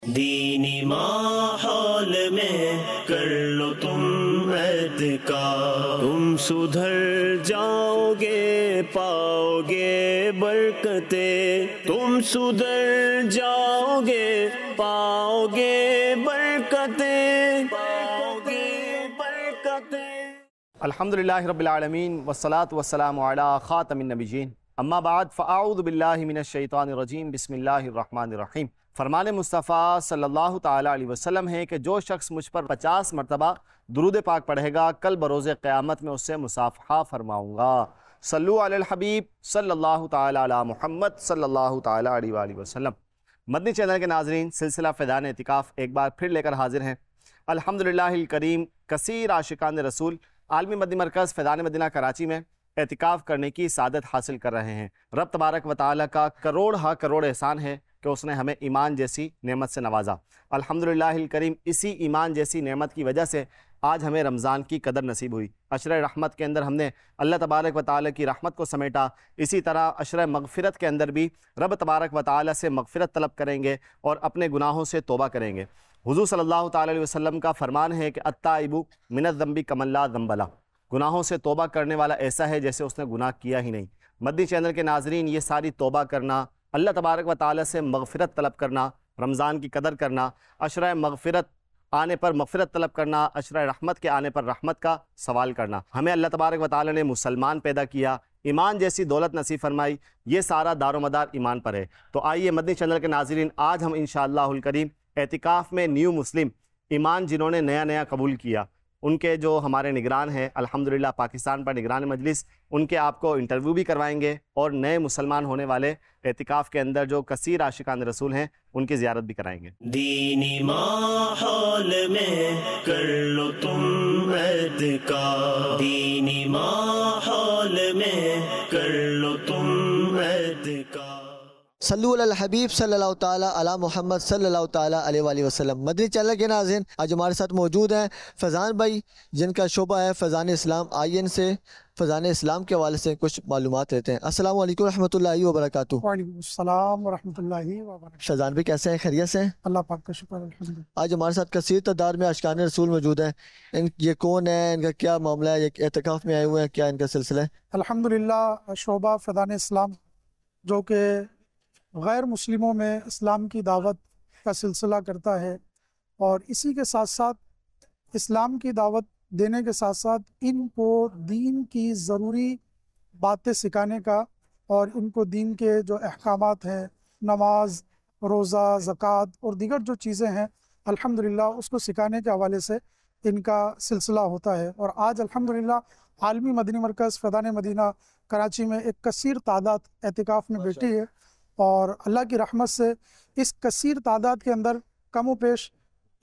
دینی ماحول میں کر لو تم اعتکاف، تم سدھر جاؤ گے پاؤ گے برکتیں، تم سدھر جاؤ گے پاؤ گے برکتیں، پاؤ گے برکتیں۔ الحمدللہ رب العالمین والصلاة والسلام علی خاتم النبیین، اما بعد فاعوذ باللہ من الشیطان الرجیم، بسم اللہ الرحمن الرحیم۔ فرمان مصطفیٰ صلی اللہ تعالیٰ علیہ وسلم ہے کہ جو شخص مجھ پر 50 مرتبہ درود پاک پڑھے گا، کل بروز قیامت میں اس سے مصافحہ فرماؤں گا۔ صلو علی الحبیب صلی اللہ تعالیٰ علی محمد صلی اللہ تعالیٰ علیہ وآلہ وسلم۔ مدنی چینل کے ناظرین، سلسلہ فیضان اعتکاف ایک بار پھر لے کر حاضر ہیں۔ الحمدللہ الکریم، کثیر عاشقان رسول عالمی مدنی مرکز فیضان مدینہ کراچی میں اعتکاف کرنے کی سعادت حاصل کر رہے ہیں۔ رب تبارک و تعالیٰ کا کروڑ کروڑ احسان ہے کہ اس نے ہمیں ایمان جیسی نعمت سے نوازا۔ الحمدللہ الکریم، اسی ایمان جیسی نعمت کی وجہ سے آج ہمیں رمضان کی قدر نصیب ہوئی۔ عشرہ رحمت کے اندر ہم نے اللہ تبارک و تعالیٰ کی رحمت کو سمیٹا، اسی طرح عشرہ مغفرت کے اندر بھی رب تبارک و تعالیٰ سے مغفرت طلب کریں گے اور اپنے گناہوں سے توبہ کریں گے۔ حضور صلی اللہ تعالیٰ علیہ وسلم کا فرمان ہے کہ التائب من الذنب کمن لا ذنب لہ، گناہوں سے توبہ کرنے والا ایسا ہے جیسے اس نے گناہ کیا ہی نہیں۔ مدنی چینل کے ناظرین، یہ ساری توبہ کرنا، اللہ تبارک و تعالیٰ سے مغفرت طلب کرنا، رمضان کی قدر کرنا، عشرہ مغفرت آنے پر مغفرت طلب کرنا، عشرہ رحمت کے آنے پر رحمت کا سوال کرنا، ہمیں اللہ تبارک و تعالیٰ نے مسلمان پیدا کیا، ایمان جیسی دولت نصیب فرمائی، یہ سارا دار و مدار ایمان پر ہے۔ تو آئیے مدنی چینل کے ناظرین، آج ہم انشاءاللہ الکریم اعتکاف میں نیو مسلم ایمان جنہوں نے نیا قبول کیا، ان کے جو ہمارے نگران ہیں الحمدللہ پاکستان پر نگران مجلس، ان کے آپ کو انٹرویو بھی کروائیں گے اور نئے مسلمان ہونے والے اعتکاف کے اندر جو کثیر عاشقان رسول ہیں ان کی زیارت بھی کرائیں گے۔ دینی ماحول میں کر لو تم اعتکاف، دینی ماحول میں کر لو تم اعتکاف۔ صلو علی الحبیب صلی اللہ تعالیٰ علی محمد صلی اللہ تعالیٰ علیہ وآلہ وسلم۔ مدنی چینل کے ناظرین، آج ہمارے ساتھ موجود ہیں فیضان بھائی، جن کا شعبہ ہے فیضان اسلام آئی این سے فیضان اسلام کے حوالے سے کچھ معلومات لیتے ہیں۔ السلام علیکم ورحمۃ اللہ وبرکاتہ۔ وعلیکم السلام ورحمۃ اللہ وبرکاتہ۔ فیضان بھائی کیسے ہیں؟ خیریت سے ہیں؟ اللہ پاک کا شکر الحمدللہ۔ آج ہمارے ساتھ کثیر تعداد میں عاشقان رسول موجود ہیں، یہ کون ہے، ان کا کیا معاملہ ہے، یہ اعتکاف میں آئے ہوئے ہیں، کیا ان کا سلسلہ ہے؟ الحمدللہ شعبہ فیضان اسلام جو کہ غیر مسلموں میں اسلام کی دعوت کا سلسلہ کرتا ہے، اور اسی کے ساتھ ساتھ اسلام کی دعوت دینے کے ساتھ ساتھ ان کو دین کی ضروری باتیں سکھانے کا، اور ان کو دین کے جو احکامات ہیں، نماز، روزہ، زکوٰۃ اور دیگر جو چیزیں ہیں الحمدللہ اس کو سکھانے کے حوالے سے ان کا سلسلہ ہوتا ہے۔ اور آج الحمدللہ عالمی مدنی مرکز فیضان مدینہ کراچی میں ایک کثیر تعداد اعتکاف میں بیٹھی ہے، اور اللہ کی رحمت سے اس کثیر تعداد کے اندر کم و بیش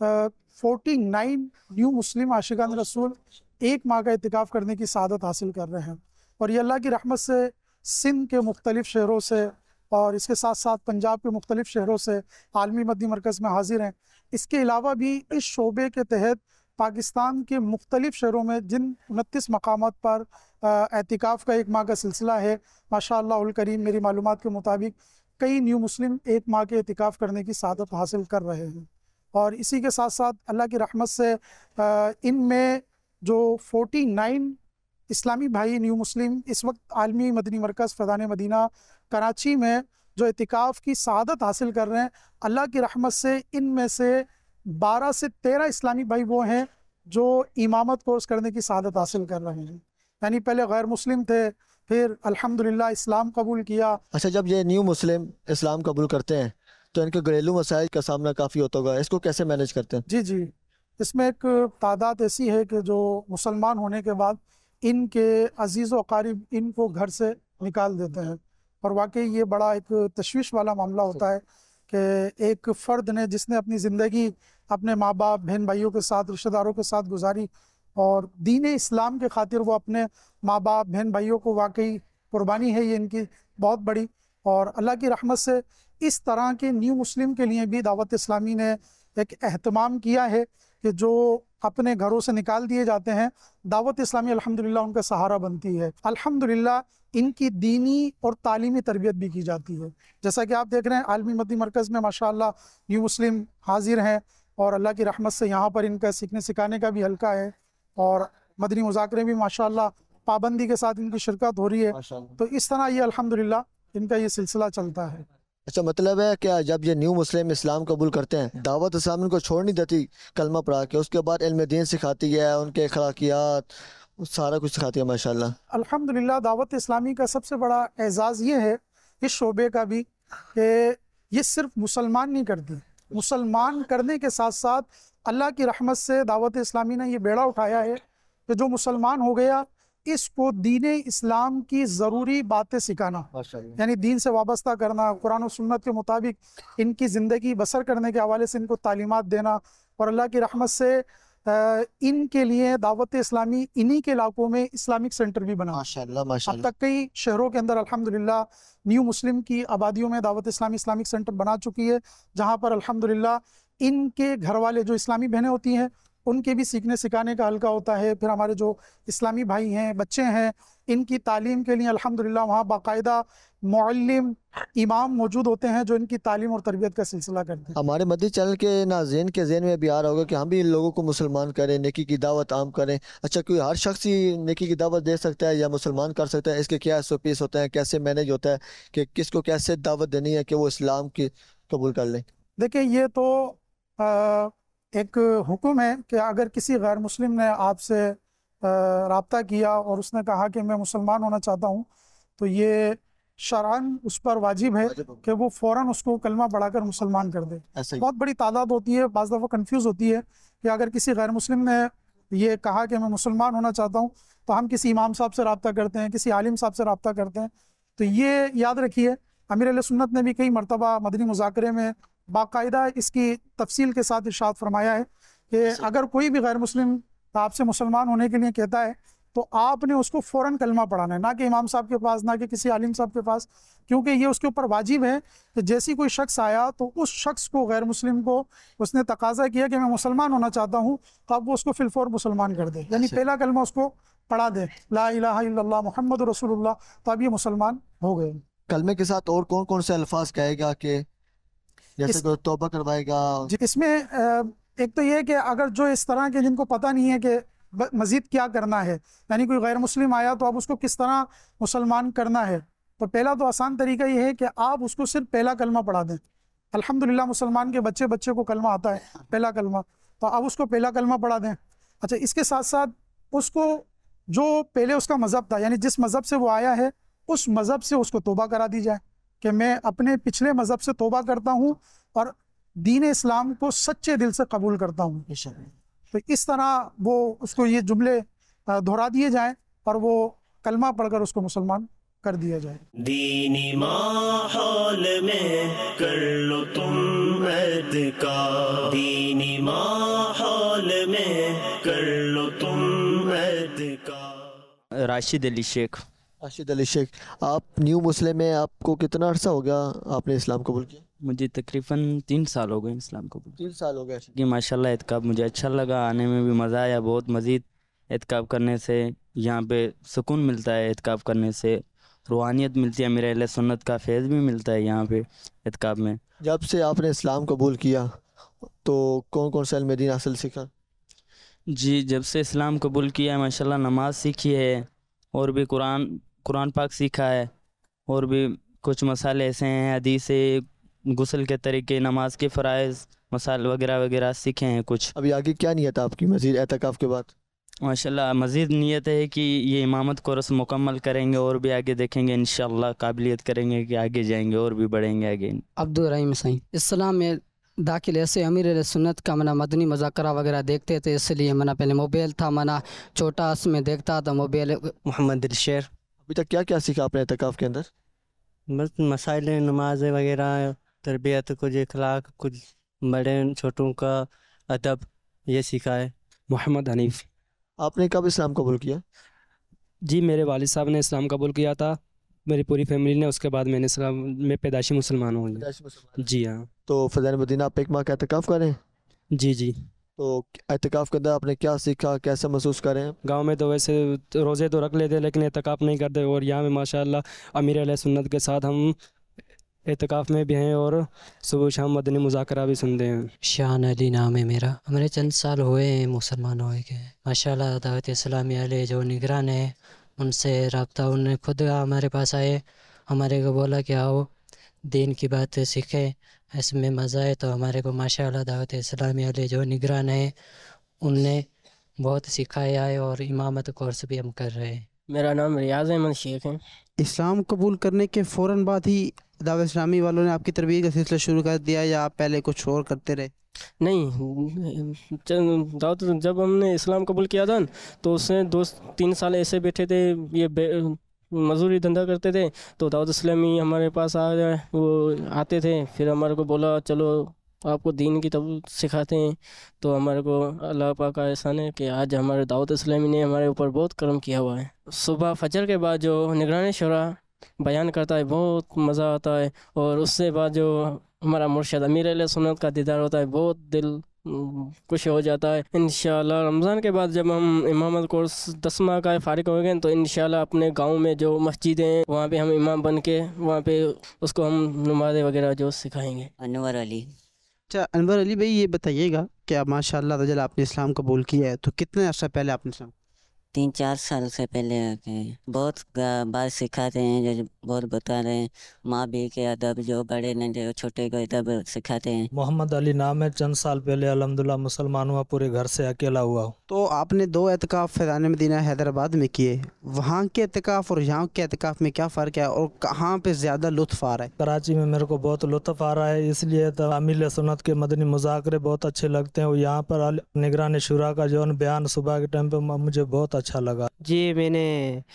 49 نیو مسلم عاشقان رسول ایک ماہ کا اعتکاف کرنے کی سعادت حاصل کر رہے ہیں، اور یہ اللہ کی رحمت سے سندھ کے مختلف شہروں سے اور اس کے ساتھ ساتھ پنجاب کے مختلف شہروں سے عالمی مدنی مرکز میں حاضر ہیں۔ اس کے علاوہ بھی اس شعبے کے تحت پاکستان کے مختلف شہروں میں جن 29 مقامات پر اعتکاف کا ایک ماہ کا سلسلہ ہے، ماشاءاللہ الکریم میری معلومات کے مطابق کئی نیو مسلم ایک ماہ کے اعتکاف کرنے کی سعادت حاصل کر رہے ہیں۔ اور اسی کے ساتھ ساتھ اللہ کی رحمت سے ان میں جو 49 اسلامی بھائی نیو مسلم اس وقت عالمی مدنی مرکز فیضان مدینہ کراچی میں جو اعتکاف کی سعادت حاصل کر رہے ہیں، اللہ کی رحمت سے ان میں سے 12 سے 13 اسلامی بھائی وہ ہیں جو امامت کورس کرنے کی سعادت حاصل کر رہے ہیں، یعنی پہلے غیر مسلم تھے، پھر الحمدللہ اسلام قبول کیا۔ اچھا، جب یہ نیو مسلم اسلام قبول کرتے ہیں تو ان کے گھریلو مسائل کا سامنا کافی ہوتا ہوگا، اس کو کیسے مینیج کرتے ہیں؟ جی، اس میں ایک تعداد ایسی ہے کہ جو مسلمان ہونے کے بعد ان کے عزیز و اقارب ان کو گھر سے نکال دیتے ہیں، اور واقعی یہ بڑا ایک تشویش والا معاملہ ہوتا ہے کہ ایک فرد نے جس نے اپنی زندگی اپنے ماں باپ، بہن بھائیوں کے ساتھ، رشتہ داروں کے ساتھ گزاری، اور دین اسلام کے خاطر وہ اپنے ماں باپ، بہن بھائیوں کو، واقعی قربانی ہے یہ ان کی بہت بڑی، اور اللہ کی رحمت سے اس طرح کے نیو مسلم کے لیے بھی دعوت اسلامی نے ایک اہتمام کیا ہے کہ جو اپنے گھروں سے نکال دیے جاتے ہیں، دعوت اسلامی الحمدللہ ان کا سہارا بنتی ہے۔ الحمدللہ ان کی دینی اور تعلیمی تربیت بھی کی جاتی ہے۔ جیسا کہ آپ دیکھ رہے ہیں عالمی مدنی مرکز میں ماشاءاللہ نیو مسلم حاضر ہیں، اور اللہ کی رحمت سے یہاں پر ان کا سیکھنے سکھانے کا بھی حلقہ ہے، اور مدنی مذاکرے بھی ماشاءاللہ پابندی کے ساتھ ان کی شرکت ہو رہی ہے۔ تو اس طرح یہ الحمدللہ ان کا یہ سلسلہ چلتا ہے۔ اچھا، مطلب ہے کہ جب یہ نیو مسلم اسلام قبول کرتے ہیں، دعوت اسلام ان کو چھوڑ نہیں دیتی کلمہ پڑھا کے، اس کے بعد علم دین سکھاتی ہے، ان کے اخلاقیات سارا کچھ سکھاتی ہے ماشاءاللہ۔ الحمدللہ دعوت اسلامی کا سب سے بڑا اعزاز یہ ہے اس شعبے کا بھی کہ یہ صرف مسلمان نہیں کرتی، مسلمان کرنے کے ساتھ ساتھ اللہ کی رحمت سے دعوت اسلامی نے یہ بیڑا اٹھایا ہے کہ جو مسلمان ہو گیا اس کو دین اسلام کی ضروری باتیں سکھانا، یعنی دین سے وابستہ کرنا، قرآن و سنت کے مطابق ان کی زندگی بسر کرنے کے حوالے سے ان کو تعلیمات دینا، اور اللہ کی رحمت سے ان کے لیے دعوت اسلامی انہی کے علاقوں میں اسلامک سینٹر بھی بنا۔ ماشاءاللہ اب ماشاءاللہ۔ تک کئی شہروں کے اندر الحمدللہ نیو مسلم کی آبادیوں میں دعوت اسلامی اسلامک سینٹر بنا چکی ہے، جہاں پر الحمدللہ ان کے گھر والے جو اسلامی بہنیں ہوتی ہیں ان کے بھی سیکھنے سکھانے کا حلقہ ہوتا ہے۔ پھر ہمارے جو اسلامی بھائی ہیں، بچے ہیں، ان کی تعلیم کے لیے الحمدللہ وہاں باقاعدہ معلم امام موجود ہوتے ہیں جو ان کی تعلیم اور تربیت کا سلسلہ کرتے ہیں۔ ہمارے مدنی چینل کے ناظرین کے ذہن میں بھی آ رہا ہوگا کہ ہم بھی ان لوگوں کو مسلمان کریں، نیکی کی دعوت عام کریں۔ اچھا، کوئی ہر شخص ہی نیکی کی دعوت دے سکتا ہے یا مسلمان کر سکتا ہے؟ اس کے کیا SOPs ہوتے ہیں، کیسے مینیج ہوتا ہے کہ کس کو کیسے دعوت دینی ہے کہ وہ اسلام کی قبول کر لیں؟ دیکھیں، یہ تو ایک حکم ہے کہ اگر کسی غیر مسلم نے آپ سے رابطہ کیا اور اس نے کہا کہ میں مسلمان ہونا چاہتا ہوں، تو یہ شرعاً اس پر واجب ہے کہ وہ فوراً اس کو کلمہ پڑھا کر مسلمان کر دے۔ بہت بڑی تعداد ہوتی ہے، بعض دفعہ کنفیوز ہوتی ہے کہ اگر کسی غیر مسلم نے یہ کہا کہ میں مسلمان ہونا چاہتا ہوں تو ہم کسی امام صاحب سے رابطہ کرتے ہیں، کسی عالم صاحب سے رابطہ کرتے ہیں۔ تو یہ یاد رکھیے، امیر اہل سنت نے بھی کئی مرتبہ مدنی مذاکرے میں باقاعدہ اس کی تفصیل کے ساتھ ارشاد فرمایا ہے کہ اگر کوئی بھی غیر مسلم آپ سے مسلمان ہونے کے لیے کہتا ہے تو آپ نے اس کو فوراً کلمہ پڑھانا ہے، نہ کہ امام صاحب کے پاس، نہ کہ کسی عالم صاحب کے پاس، کیونکہ یہ اس کے اوپر واجب ہے کہ جیسی کوئی شخص آیا تو اس شخص کو، غیر مسلم کو، اس نے تقاضا کیا کہ میں مسلمان ہونا چاہتا ہوں، تو اب وہ اس کو فی الفور مسلمان کر دے، یعنی پہلا کلمہ اس کو پڑھا دے، لا الہ الا اللہ محمد رسول اللہ، تو اب یہ مسلمان ہو گئے۔ کلمے کے ساتھ اور کون کون سے الفاظ کہے گا کہ جیسے کہ توبہ کروائے گا؟ اس میں ایک تو یہ کہ اگر جو اس طرح کے جن کو پتہ نہیں ہے کہ مزید کیا کرنا ہے، یعنی کوئی غیر مسلم آیا تو اب اس کو کس طرح مسلمان کرنا ہے، تو پہلا تو آسان طریقہ یہ ہے کہ آپ اس کو صرف پہلا کلمہ پڑھا دیں۔ الحمدللہ مسلمان کے بچے کو کلمہ آتا ہے، پہلا کلمہ، تو اب اس کو پہلا کلمہ پڑھا دیں۔ اچھا، اس کے ساتھ ساتھ اس کو جو پہلے اس کا مذہب تھا، یعنی جس مذہب سے وہ آیا ہے اس مذہب سے اس کو توبہ کرا دی جائے کہ میں اپنے پچھلے مذہب سے توبہ کرتا ہوں اور دین اسلام کو سچے دل سے قبول کرتا ہوں۔ تو اس طرح وہ اس کو یہ جملے دہرا دیے جائیں اور وہ کلمہ پڑھ کر اس کو مسلمان کر دیا جائے۔ دینی ماحول میں کر لو تم اعتکاف، دینی ماحول میں کر لو تم اعتکاف۔ راشد علی شیخ۔ راشد علی شیخ، آپ نیو مسلم میں، آپ کو کتنا عرصہ ہو گیا آپ نے اسلام قبول کیا؟ مجھے تقریباً 3 سال ہو گئے اسلام قبول۔ 3 سال ہو گئے کہ ماشاءاللہ اعتکاف مجھے اچھا لگا، آنے میں بھی مزہ آیا بہت مزید۔ اعتکاف کرنے سے یہاں پہ سکون ملتا ہے، اعتکاف کرنے سے روحانیت ملتی ہے، میرے اہل سنت کا فیض بھی ملتا ہے یہاں پہ اعتکاف میں۔ جب سے آپ نے اسلام قبول کیا تو کون کون سا علم دین حاصل سیکھا؟ جی، جب سے اسلام قبول کیا ہے ماشاءاللہ نماز سیکھی ہے، اور بھی قرآن پاک سیکھا ہے، اور بھی کچھ مسائل ایسے ہیں، حدیث، غسل کے طریقے، نماز کے فرائض، مسائل وغیرہ وغیرہ سیکھے ہیں کچھ۔ ابھی آگے کیا نیت ہے آپ کی مزید اعتکاف کے بعد؟ ماشاءاللہ مزید نیت ہے کہ یہ امامت کورس مکمل کریں گے اور بھی آگے دیکھیں گے، انشاءاللہ قابلیت کریں گے کہ آگے جائیں گے اور بھی بڑھیں گے آگے۔ عبدالرحیم سائیں، اسلام میں داخل ایسے امیر علیہ سنت کا مدنی مذاکرہ وغیرہ دیکھتے تھے، اس لیے پہلے موبائل تھا، چھوٹا اس میں دیکھتا تھا موبائل۔ محمد دلشیر۔ ابھی تک کیا کیا سیکھا آپ نے اعتکاف کے اندر؟ بس مسائل نماز وغیرہ، تربیت، کچھ اخلاق، کچھ بڑے چھوٹوں کا ادب، یہ سیکھا ہے۔ محمد حنیف۔ آپ نے کب اسلام قبول کیا؟ جی، میرے والد صاحب نے اسلام قبول کیا تھا، میری پوری فیملی نے، اس کے بعد میں نے اسلام میں پیدائشی مسلمان ہوں۔ جی ہاں۔ تو فضائل مدینہ آپ ایک ماہ کا اعتکاف کریں؟ جی جی۔ تو اعتکاف کے اندر آپ نے کیا سیکھا، کیسے محسوس کر رہے ہیں؟ گاؤں میں تو ویسے روزے تو رکھ لیتے لیکن اعتکاف نہیں کرتے، اور یہاں میں ماشاءاللہ امیر علیہ سنت کے ساتھ ہم اعتکاف میں بھی ہیں اور صبح شام مدنی مذاکرہ بھی سنتے ہیں۔ شان علی نام ہے میرا، ہمارے چند سال ہوئے ہیں مسلمان ہوئے کے، ماشاءاللہ دعوت اسلامی والے جو نگران ہیں ان سے رابطہ، ان نے خود ہمارے پاس آئے، ہمارے کو بولا کہ آؤ دین کی بات سیکھیں، اس میں مزہ ہے، تو ہمارے کو ماشاءاللہ دعوت اسلامی والے جو نگران ہیں ان نے بہت سکھایا ہے، اور امامت کورس بھی ہم کر رہے ہیں۔ میرا نام ریاض احمد شیخ ہے۔ اسلام قبول کرنے کے فوراً بعد ہی دعوت اسلامی والوں نے آپ کی تربیت کا سلسلہ شروع کر دیا یا آپ پہلے کچھ اور کرتے رہے؟ نہیں، دعوت جب ہم نے اسلام قبول کیا تھا تو اس سے 2-3 سال ایسے بیٹھے تھے، یہ مزدوری دھندا کرتے تھے، تو دعوت اسلامی ہمارے پاس وہ آتے تھے، پھر ہمارے کو بولا چلو آپ کو دین کی سکھاتے ہیں، تو ہمارے کو اللہ پاک کا احسان ہے کہ آج ہمارے دعوت اسلامی نے ہمارے اوپر بہت کرم کیا ہوا ہے۔ صبح فجر کے بعد جو نگران شورا بیان کرتا ہے بہت مزہ آتا ہے، اور اس سے بعد جو ہمارا مرشد امیر علیہ سنت کا دیدار ہوتا ہے بہت دل خوش ہو جاتا ہے۔ انشاءاللہ رمضان کے بعد جب ہم امامت کورس 10 ماہ کا فارغ ہو گئے تو انشاءاللہ اپنے گاؤں میں جو مسجدیں ہیں وہاں پہ ہم امام بن کے وہاں پہ اس کو ہم نمازیں وغیرہ جو سکھائیں گے۔ انور علی۔ اچھا انور علی بھائی، یہ بتائیے گا کہ ماشاء اللہ جب آپ نے اسلام قبول کیا ہے تو کتنے عرصہ پہلے آپ نے اسلام؟ 3-4 سال سے پہلے بہت بات سکھاتے ہیں، جو بہت بتا رہے ہیں، ماں بھی کے ادب، جو بڑے نے جو چھوٹے کو ادب سکھاتے ہیں۔ محمد علی نام ہے، چند سال پہلے الحمدللہ مسلمان ہوا، پورے گھر سے اکیلا ہوا ہوں۔ تو آپ نے 2 اعتکاف فیضان مدینہ حیدرآباد میں کیے، وہاں کے اعتکاف اور یہاں کے اعتکاف میں کیا فرق ہے اور کہاں پہ زیادہ لطف آ رہا ہے؟ کراچی میں میرے کو بہت لطف آ رہا ہے، اس لیے تو امیر سنت کے مدنی مذاکرے بہت اچھے لگتے ہیں، اور یہاں پر نگران شورا کا جو بیان صبح کے ٹائم پہ مجھے بہت اچھا لگا۔ جی میں نے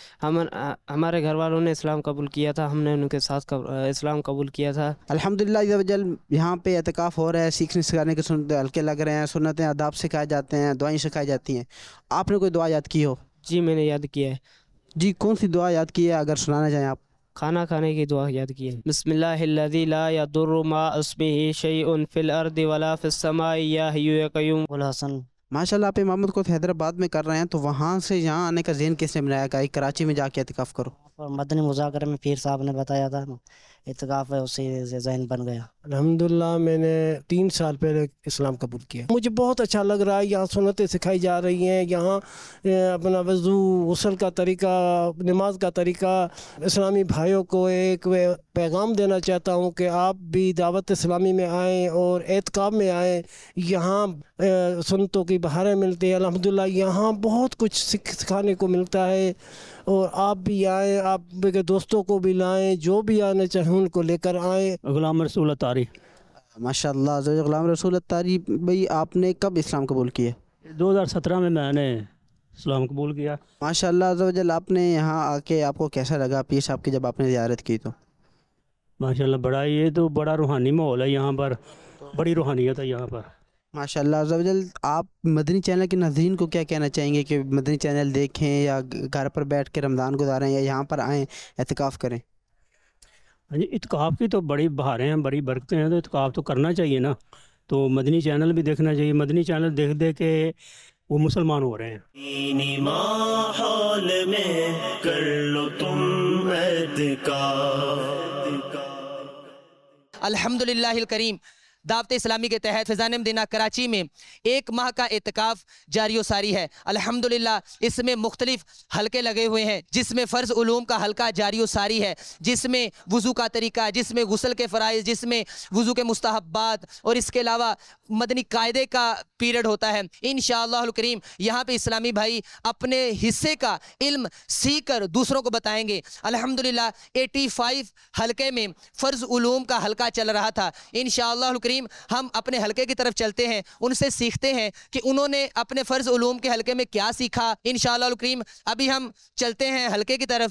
ہمارے گھر والوں نے اسلام قبول کیا تھا، ہم نے ان کے ساتھ اسلام قبول کیا تھا۔ الحمدللہ یہاں پہ اعتکاف ہو رہا ہے، سیکھنے سکھانے کے ہلکے لگ رہے ہیں، سنتیں آداب سکھائے جاتے ہیں، دعائیں سکھائی جاتی ہیں۔ آپ نے کوئی دعا یاد کی ہو؟ جی میں نے یاد کیا ہے۔ جی کون سی دعا یاد کی ہے اگر سنانا چاہیں آپ؟ کھانا کھانے کی دعا یاد کی ہے۔ بسم اللہ الذی لا یضر مع اسمہ شیء فی الارض ولا فی السماء یا حی یا قیوم۔ الحسن۔ ماشاءاللہ آپ امامت کو حیدرآباد میں کر رہے ہیں، تو وہاں سے یہاں آنے کا ذہن کس نے بنایا کہ کراچی میں جا کے اعتکاف کرو؟ مدنی مذاکرے میں پیر صاحب نے بتایا تھا، اعتکاف ہے، اسی سے ذہن بن گیا۔ الحمدللہ میں نے 3 سال پہلے اسلام قبول کیا، مجھے بہت اچھا لگ رہا ہے۔ یہاں سنتیں سکھائی جا رہی ہیں، یہاں اپنا وضو، غسل کا طریقہ، نماز کا طریقہ۔ اسلامی بھائیوں کو ایک پیغام دینا چاہتا ہوں کہ آپ بھی دعوت اسلامی میں آئیں اور اعتکاف میں آئیں، یہاں سنتوں کی بہاریں ملتی ہیں۔ الحمدللہ یہاں بہت کچھ سکھانے کو ملتا ہے، اور آپ بھی آئیں، آپ کے دوستوں کو بھی لائیں، جو بھی آنا چاہیں ان کو لے کر آئیں۔ غلام رسول الطاری۔ ماشاء اللہ غلام رسول الطاری بھائی، آپ نے کب اسلام قبول کیا؟ 2017 میں نے اسلام قبول کیا۔ ماشاء اللہ عزوجل، آپ نے یہاں آ کے آپ کو کیسا لگا پیر صاحب کی جب آپ نے زیارت کی تو؟ ماشاء اللہ بڑا، یہ تو بڑا روحانی ماحول ہے یہاں پر، بڑی روحانیت ہے یہاں پر۔ ماشاء اللہ عزوجل، آپ مدنی چینل کے ناظرین کو کیا کہنا چاہیں گے کہ مدنی چینل دیکھیں یا گھر پر بیٹھ کے رمضان گزاریں یا یہاں پر آئیں اعتکاف کریں؟ جی اعتکاف کی تو بڑی بہاریں ہیں، بڑی برکتیں ہیں، تو اعتکاف تو کرنا چاہیے نا، تو مدنی چینل بھی دیکھنا چاہیے۔ مدنی چینل دیکھ کے وہ مسلمان ہو رہے ہیں۔ دینی ماحول میں کر لو تم اعتکاف۔ الحمدللہ الکریم، دعوت اسلامی کے تحت فیضان مدینہ کراچی میں 1 ماہ کا اعتکاف جاری و ساری ہے۔ الحمدللہ اس میں مختلف حلقے لگے ہوئے ہیں، جس میں فرض علوم کا حلقہ جاری و ساری ہے، جس میں وضو کا طریقہ، جس میں غسل کے فرائض، جس میں وضو کے مستحبات، اور اس کے علاوہ مدنی قاعدے کا پیریڈ ہوتا ہے۔ انشاءاللہ الکریم یہاں پہ اسلامی بھائی اپنے حصے کا علم سیکھ کر دوسروں کو بتائیں گے۔ الحمدللہ 85 حلقے میں فرض علوم کا حلقہ چل رہا تھا۔ انشاءاللہ الکریم ہم اپنے حلقے کی طرف چلتے ہیں، ان سے سیکھتے ہیں کہ انہوں نے اپنے فرض علوم کے حلقے میں کیا سیکھا۔ انشاءاللہ الکریم ابھی ہم چلتے ہیں حلقے کی طرف۔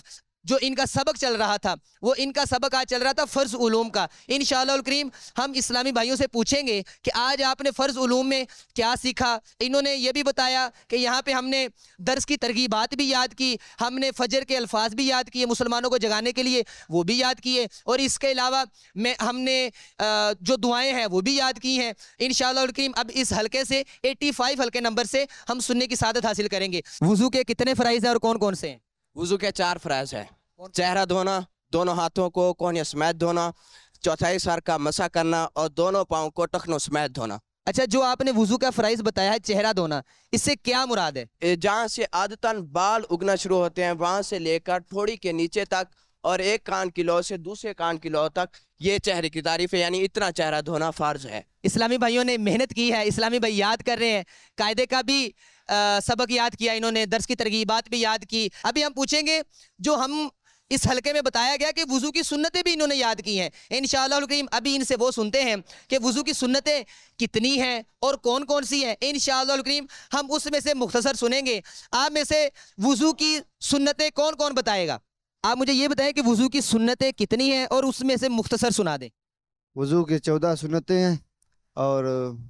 جو ان کا سبق چل رہا تھا وہ ان کا سبق آج چل رہا تھا فرض علوم کا. انشاءاللہ الکریم ہم اسلامی بھائیوں سے پوچھیں گے کہ آج آپ نے فرض علوم میں کیا سیکھا. انہوں نے یہ بھی بتایا کہ یہاں پہ ہم نے درس کی ترغیبات بھی یاد کی, ہم نے فجر کے الفاظ بھی یاد کیے مسلمانوں کو جگانے کے لیے, وہ بھی یاد کیے, اور اس کے علاوہ ہم نے جو دعائیں ہیں وہ بھی یاد کی ہیں. انشاءاللہ الکریم اب اس حلقے سے 85 حلقے نمبر سے ہم سننے کی سعادت حاصل کریں گے. وضو کے کتنے فرائض ہیں اور کون کون سے ہیں؟ وضو کے 4 فرائض ہیں. چہرہ دھونا, دونوں ہاتھوں کو کوہنیوں سمیت دھونا, چوتھائی سر کا مسح کرنا, اور دونوں پاؤں کو ٹخنوں سمیت دھونا. اچھا, جو آپ نے وضو کا فرائض بتایا ہے چہرہ دھونا, اس سے کیا مراد ہے؟ جہاں سے عادتاً بال اگنا شروع ہوتے ہیں وہاں سے لے کر تھوڑی کے نیچے تک, اور ایک کان کی لو سے دوسرے کان کی لو تک, یہ چہرے کی تعریف ہے, یعنی اتنا چہرہ دھونا فرض ہے. اسلامی بھائیوں نے محنت کی ہے, اسلامی بھائی یاد کر رہے ہیں, قاعدے کا بھی سبق یاد کیا انہوں نے, درس کی ترغیبات بھی یاد کی. ابھی ہم پوچھیں گے جو ہم اس حلقے میں بتایا گیا کہ وضو کی سنتیں بھی انہوں نے یاد کی ہیں. انشاءاللہ الکریم ابھی ان سے وہ سنتے ہیں کہ وضو کی سنتیں کتنی ہیں اور کون کون سی ہیں. انشاءاللہ الکریم ہم اس میں سے مختصر سنیں گے. آپ میں سے وضو کی سنتیں کون کون بتائے گا؟ آپ مجھے یہ بتائیں کہ وضو کی سنتیں کتنی ہیں اور اس میں سے مختصر سنا دیں. وضو کی 14 سنتیں ہیں, اور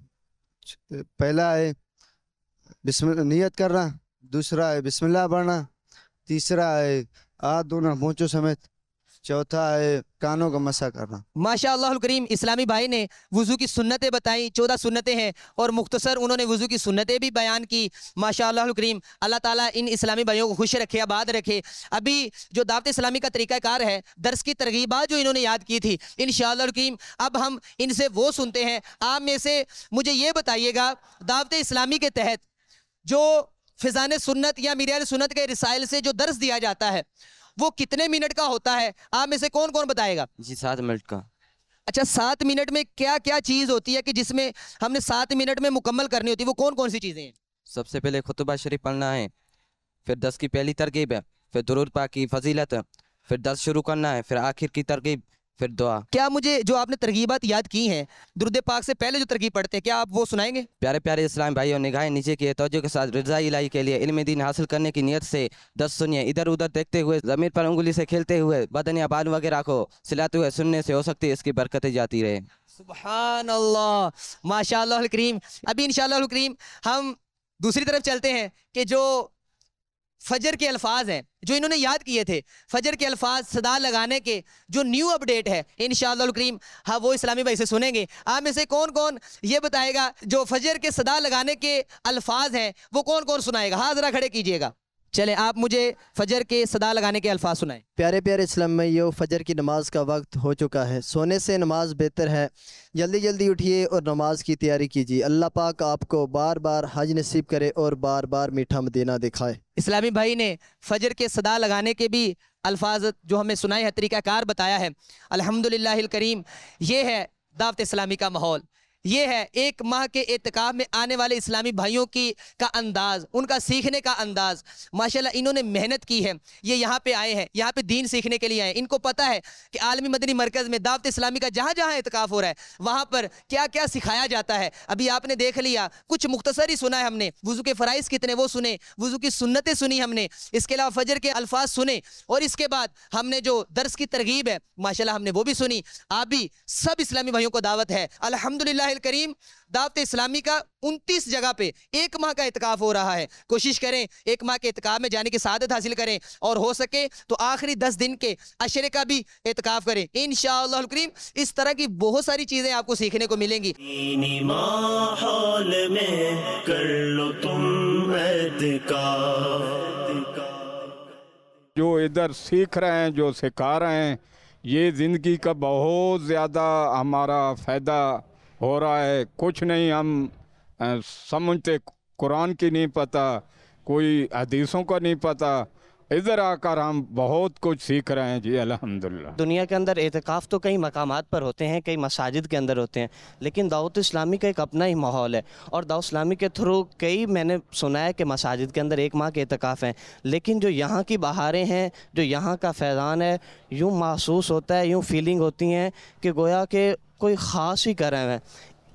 پہلا ہے نیت کرنا, دوسرا ہے بسم اللہ پڑھنا, تیسرا ہے ہاتھ دھونا مونچھوں سمیت, چوتھا ہے کانوں کا مسح کرنا. ماشاءاللہ الکریم اسلامی بھائی نے وضو کی سنتیں بتائیں, 14 سنتیں ہیں, اور مختصر انہوں نے وضو کی سنتیں بھی بیان کی. ماشاءاللہ الکریم اللہ تعالیٰ ان اسلامی بھائیوں کو خوش رکھے, آباد رکھے. ابھی جو دعوت اسلامی کا طریقہ کار ہے, درس کی ترغیبات جو انہوں نے یاد کی تھی, انشاءاللہ الکریم اب ہم ان سے وہ سنتے ہیں. آپ میں سے مجھے یہ بتائیے گا, دعوت اسلامی کے تحت جو فیضان سنت یا میران سنت کے رسائل سے جو درس دیا جاتا ہے وہ کتنے منٹ کا ہوتا ہے؟ آپ میں سے کون کون بتائے گا؟ جی 7 منٹ کا. اچھا, 7 منٹ میں کیا کیا چیز ہوتی ہے کہ جس میں ہم نے 7 منٹ میں مکمل کرنی ہوتی ہے, وہ کون کون سی چیزیں ہیں؟ سب سے پہلے خطبہ شریف پڑھنا ہے, پھر 10 کی پہلی ترغیب ہے, پھر درود پاک کی فضیلت ہے, پھر 10 شروع کرنا ہے, پھر آخر کی ترغیب, پھر دعا. کیا مجھے جو آپ نے ترغیبات یاد کی ہیں درود پاک سے پہلے جو ترغیب پڑھتے ہیں, کیا آپ وہ سنائیں گے؟ پیارے پیارے اسلام بھائیوں, نگاہیں نیچے کی توجہ کے ساتھ رضا الہی کے لیے علم دین حاصل کرنے کی نیت سے 10 سنیے. ادھر ادھر دیکھتے ہوئے, ضمیر پر انگلی سے کھیلتے ہوئے, بدن یا بال وغیرہ کو سلاتے ہوئے سننے سے ہو سکتی ہے اس کی برکتیں جاتی رہے. سبحان اللہ, ماشاءاللہ الکریم. ابھی انشاءاللہ الکریم ہم دوسری طرف چلتے ہیں کہ جو فجر کے الفاظ ہیں جو انہوں نے یاد کیے تھے, فجر کے الفاظ صدا لگانے کے جو نیو اپڈیٹ ہے, انشاءاللہ الکریم ہاں وہ اسلامی بھائی سے سنیں گے. آپ میں سے کون کون یہ بتائے گا جو فجر کے صدا لگانے کے الفاظ ہیں وہ کون کون سنائے گا؟ ہاں ذرا کھڑے کیجئے گا. چلیں آپ مجھے فجر کے صدا لگانے کے الفاظ سنائیں. پیارے پیارے اسلام بھائیو, فجر کی نماز کا وقت ہو چکا ہے, سونے سے نماز بہتر ہے. جلدی جلدی اٹھیے اور نماز کی تیاری کیجیے. اللہ پاک آپ کو بار بار حج نصیب کرے اور بار بار میٹھا مدینہ دکھائے. اسلامی بھائی نے فجر کے صدا لگانے کے بھی الفاظ جو ہمیں سنائے ہیں, طریقہ کار بتایا ہے. الحمدللہ الکریم, یہ ہے دعوت اسلامی کا ماحول, یہ ہے ایک ماہ کے اعتکاف میں آنے والے اسلامی بھائیوں کا انداز, ان کا سیکھنے کا انداز. ماشاءاللہ انہوں نے محنت کی ہے, یہ یہاں پہ آئے ہیں, یہاں پہ دین سیکھنے کے لیے آئے ہیں. ان کو پتہ ہے کہ عالمی مدنی مرکز میں دعوت اسلامی کا جہاں جہاں اعتکاف ہو رہا ہے وہاں پر کیا کیا سکھایا جاتا ہے. ابھی آپ نے دیکھ لیا, کچھ مختصر ہی سنا ہے ہم نے. وضو کے فرائض کتنے وہ سنے, وضو کی سنتیں سنی ہم نے, اس کے علاوہ فجر کے الفاظ سنے, اور اس کے بعد ہم نے جو درس کی ترغیب ہے ماشاءاللہ ہم نے وہ بھی سنی. آپ بھی سب اسلامی بھائیوں کو دعوت ہے. الحمدللہ الکریم دعوت اسلامی کا 29 جگہ پہ 1 ماہ کا اعتکاف ہو رہا ہے. کوشش کریں 1 ماہ کے اعتکاف میں جانے کی سعادت حاصل کریں, اور ہو سکے تو آخری 10 دن کے عشرے کا بھی اعتکاف کریں. انشاءاللہ الکریم اس طرح کی بہت ساری چیزیں آپ کو سیکھنے کو ملیں گی. دینی ماحول میں کر لو تم اعتکاف. جو ادھر سیکھ رہے ہیں, جو سکھا رہے ہیں, یہ زندگی کا بہت زیادہ ہمارا فائدہ ہو رہا ہے. کچھ نہیں ہم سمجھتے, قرآن کی نہیں پتہ, کوئی حدیثوں کا نہیں پتہ. ادھر آ کر ہم بہت کچھ سیکھ رہے ہیں. جی الحمدللہ. دنیا کے اندر اعتکاف تو کئی مقامات پر ہوتے ہیں, کئی مساجد کے اندر ہوتے ہیں, لیکن دعوت اسلامی کا ایک اپنا ہی ماحول ہے. اور دعوت اسلامی کے تھرو کئی میں نے سنا ہے کہ مساجد کے اندر 1 ماہ کے اعتکاف ہیں, لیکن جو یہاں کی بہاریں ہیں, جو یہاں کا فیضان ہے, یوں محسوس ہوتا ہے, یوں فیلنگ ہوتی ہیں کہ گویا کہ کوئی خاص ہی کر رہے ہیں.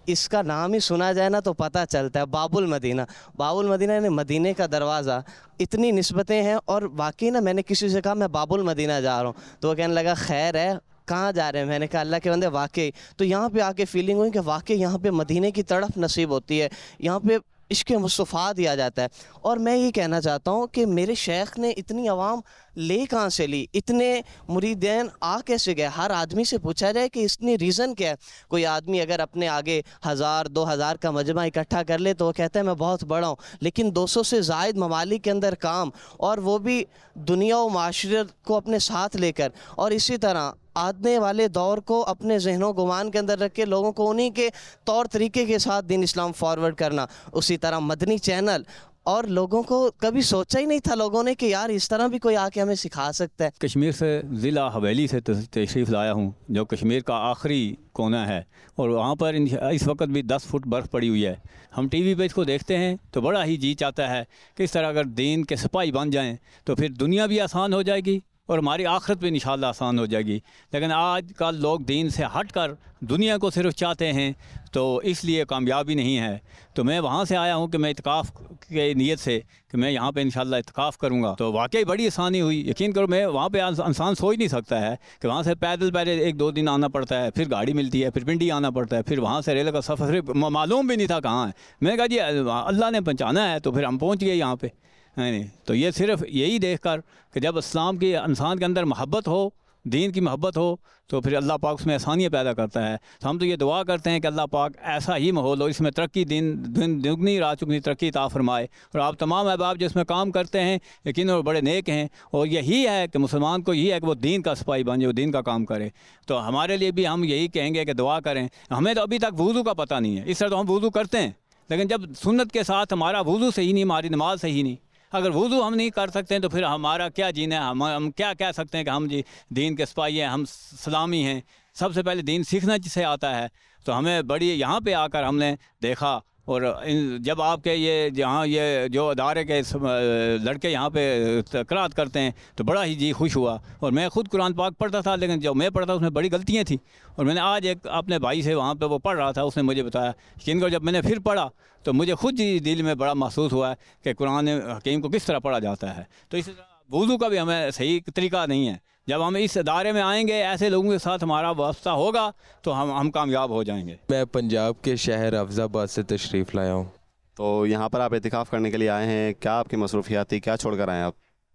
اس کا نام ہی سنا جائے نا تو پتہ چلتا ہے، باب المدینہ، باب المدینہ یعنی مدینے کا دروازہ، اتنی نسبتیں ہیں. اور واقعی نا میں نے کسی سے کہا میں باب المدینہ جا رہا ہوں تو وہ کہنے لگا خیر ہے کہاں جا رہے ہیں؟ میں نے کہا اللہ کے بندے واقعی. تو یہاں پہ آ کے فیلنگ ہوئی کہ واقعی یہاں پہ مدینے کی تڑپ نصیب ہوتی ہے، یہاں پہ عشق مصطفیٰ دیا جاتا ہے. اور میں یہ کہنا چاہتا ہوں کہ میرے شیخ نے اتنی عوام لے کہاں سے لی، اتنے مریدین آ کیسے گئے؟ ہر آدمی سے پوچھا جائے کہ اس نے ریزن کیا ہے. کوئی آدمی اگر اپنے آگے 1000-2000 کا مجمع اکٹھا کر لے تو وہ کہتا ہے میں بہت بڑا ہوں، لیکن 200 سے زائد ممالک کے اندر کام، اور وہ بھی دنیا و معاشرت کو اپنے ساتھ لے کر، اور اسی طرح آنے والے دور کو اپنے ذہن و گمان کے اندر رکھ کے لوگوں کو انہی کے طور طریقے کے ساتھ دین اسلام فارورڈ کرنا. اسی طرح مدنی چینل، اور لوگوں کو کبھی سوچا ہی نہیں تھا لوگوں نے کہ یار اس طرح بھی کوئی آ کے ہمیں سکھا سکتا ہے. کشمیر سے ضلع حویلی سے تشریف لایا ہوں، جو کشمیر کا آخری کونا ہے، اور وہاں پر اس وقت بھی 10 فٹ برف پڑی ہوئی ہے. ہم ٹی وی پہ اس کو دیکھتے ہیں تو بڑا ہی جی چاہتا ہے کہ اس طرح اگر دین کے سپاہی بن جائیں تو پھر دنیا بھی آسان ہو جائے گی اور ہماری آخرت بھی انشاءاللہ آسان ہو جائے گی. لیکن آج کل لوگ دین سے ہٹ کر دنیا کو صرف چاہتے ہیں، تو اس لیے کامیابی نہیں ہے. تو میں وہاں سے آیا ہوں کہ میں اعتکاف کے نیت سے کہ میں یہاں پہ انشاءاللہ اعتکاف کروں گا. تو واقعی بڑی آسانی ہوئی. یقین کرو میں وہاں پہ انسان سوچ نہیں سکتا ہے کہ وہاں سے پیدل پہلے 1-2 دن آنا پڑتا ہے، پھر گاڑی ملتی ہے، پھر پنڈی آنا پڑتا ہے، پھر وہاں سے ریل کا سفر معلوم بھی نہیں تھا کہاں ہے. میں نے کہا جی اللہ نے پہنچانا ہے، تو پھر ہم پہنچ گئے یہاں پہ. نہیں تو یہ صرف یہی دیکھ کر کہ جب اسلام کی انسان کے اندر محبت ہو، دین کی محبت ہو، تو پھر اللہ پاک اس میں آسانیاں پیدا کرتا ہے. تو ہم تو یہ دعا کرتے ہیں کہ اللہ پاک ایسا ہی ماحول ہو، اس میں ترقی دن دگنی رات چگنی ترقی عطا فرمائے. اور آپ تمام احباب جو اس میں کام کرتے ہیں یقین اور بڑے نیک ہیں، اور یہی ہے کہ مسلمان کو یہی ہے کہ وہ دین کا سپاہی بن جائے، وہ دین کا کام کرے. تو ہمارے لیے بھی ہم یہی کہیں گے کہ دعا کریں. ہمیں تو ابھی تک وضو کا پتہ نہیں ہے. اس طرح تو ہم وضو کرتے ہیں، لیکن جب سنت کے ساتھ ہمارا وضو صحیح نہیں، ہماری نماز صحیح نہیں، اگر وضو ہم نہیں کر سکتے ہیں تو پھر ہمارا کیا جینا ہے؟ ہم کیا کہہ سکتے ہیں کہ ہم جی دین کے سپاہی ہیں، ہم سلامی ہیں؟ سب سے پہلے دین سیکھنا جسے آتا ہے. تو ہمیں بڑی یہاں پہ آ کر ہم نے دیکھا، اور جب آپ کے یہ جہاں یہ جو ادارے کے لڑکے یہاں پہ قرات کرتے ہیں تو بڑا ہی جی خوش ہوا. اور میں خود قرآن پاک پڑھتا تھا، لیکن جو میں پڑھتا اس میں بڑی غلطیاں تھیں. اور میں نے آج ایک اپنے بھائی سے وہاں پہ وہ پڑھ رہا تھا، اس نے مجھے بتایا کہ ان کو جب میں نے پھر پڑھا تو مجھے خود ہی دل میں بڑا محسوس ہوا کہ قرآن حکیم کو کس طرح پڑھا جاتا ہے. تو اسی طرح وضو کا بھی ہمیں صحیح طریقہ نہیں ہے. جب ہم اس ادارے میں آئیں گے، ایسے لوگوں کے ساتھ ہمارا واسطہ ہوگا تو ہم کامیاب ہو جائیں گے. میں پنجاب کے شہر حفظ آباد سے تشریف لایا ہوں. تو یہاں پر آپ اعتکاف کرنے کے لیے آئے ہیں، کیا آپ کی مصروفیات تھی، کیا چھوڑ کر آئے ہیں آپ؟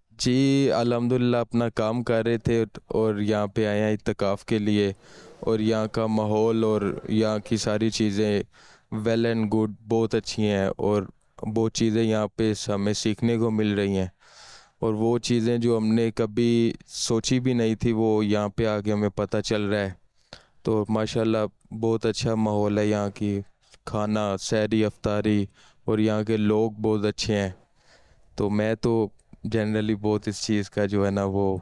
جی الحمدللہ اپنا کام کر رہے تھے اور یہاں پہ آئے ہیں اعتکاف کے لیے. اور یہاں کا ماحول اور یہاں کی ساری چیزیں ویل اینڈ گڈ بہت اچھی ہیں، اور بہت چیزیں یہاں پہ ہمیں سیکھنے کو مل رہی ہیں. اور وہ چیزیں جو ہم نے کبھی سوچی بھی نہیں تھی وہ یہاں پہ آ کے ہمیں پتہ چل رہا ہے. تو ماشاءاللہ بہت اچھا ماحول ہے یہاں کی، کھانا، سحری، افطاری، اور یہاں کے لوگ بہت اچھے ہیں. تو میں تو جنرلی بہت اس چیز کا جو ہے نا وہ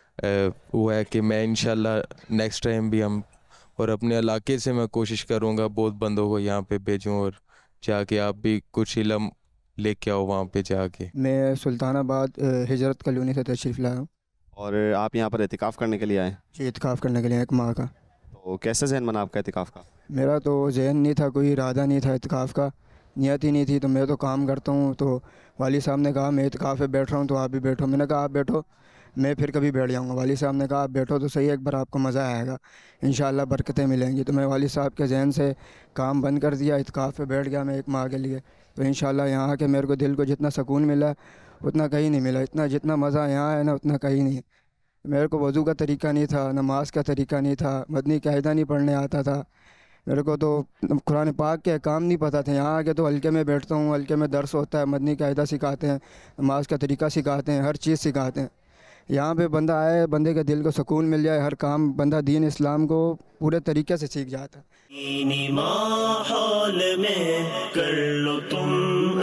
ہے کہ میں انشاءاللہ نیکسٹ ٹائم بھی ہم اور اپنے علاقے سے میں کوشش کروں گا بہت بندوں کو یہاں پہ بھیجوں، اور جا کے آپ بھی کچھ علم لے کے آؤ وہاں پہ جا کے. میں سلطان آباد ہجرت کالونی سے تشریف لایا ہوں. اور آپ یہاں پر اعتکاف کرنے کے لیے آئے؟ جی اعتکاف کرنے کے لیے 1 ماہ کا. تو کیسے ذہن بنا آپ کا اعتکاف کا؟ میرا تو ذہن نہیں تھا، کوئی ارادہ نہیں تھا اعتکاف کا، نیت ہی نہیں تھی. تو میں تو کام کرتا ہوں، تو والد صاحب نے کہا میں اعتکاف پہ بیٹھ رہا ہوں تو آپ بھی بیٹھو. میں نے کہا آپ بیٹھو، میں پھر کبھی بیٹھ جاؤں گا. والد صاحب نے کہا آپ بیٹھو تو صحیح، ایک بار آپ کو مزہ آئے گا، انشاءاللہ برکتیں ملیں گی. تو میں والد صاحب کے ذہن سے کام بند کر دیا، اعتکاف پہ بیٹھ گیا میں 1 ماہ کے لیے. تو انشاءاللہ یہاں آ کے میرے کو دل کو جتنا سکون ملا اتنا کہیں نہیں ملا. جتنا مزہ یہاں ہے نا اتنا کہیں نہیں. میرے کو وضو کا طریقہ نہیں تھا، نماز کا طریقہ نہیں تھا، مدنی قاعدہ نہیں پڑھنے آتا تھا. میرے کو تو قرآن پاک کے احکام نہیں پتہ تھے. یہاں آ کے تو ہلکے میں بیٹھتا ہوں، ہلکے میں درس ہوتا ہے، مدنی قاعدہ سکھاتے ہیں، نماز کا طریقہ سکھاتے ہیں، ہر چیز سکھاتے ہیں. یہاں پہ بندہ آئے، بندے کے دل کو سکون مل جائے، ہر کام بندہ دین اسلام کو پورے طریقے سے سیکھ جاتا ہے. دینی ماحول میں کر لو تم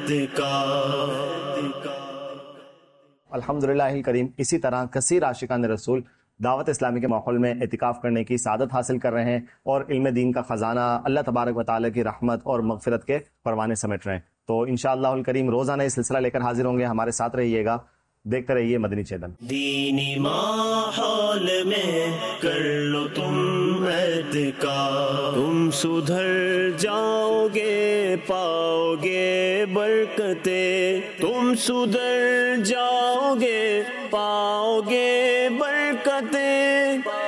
اعتکاف. الحمدللہ الکریم. اسی طرح کثیر عاشقان رسول دعوت اسلامی کے ماحول میں اعتکاف کرنے کی سعادت حاصل کر رہے ہیں اور علم دین کا خزانہ اللہ تبارک و تعالیٰ کی رحمت اور مغفرت کے پروانے سمیٹ رہے ہیں. تو انشاءاللہ الکریم روزانہ یہ سلسلہ لے کر حاضر ہوں گے. ہمارے ساتھ رہیے گا. देखते रहिए मदनी चैनल। दीनी माहौल में कर लो तुम एहतिकाफ, तुम सुधर जाओगे पाओगे बरकतें, तुम सुधर जाओगे पाओगे बरकतें।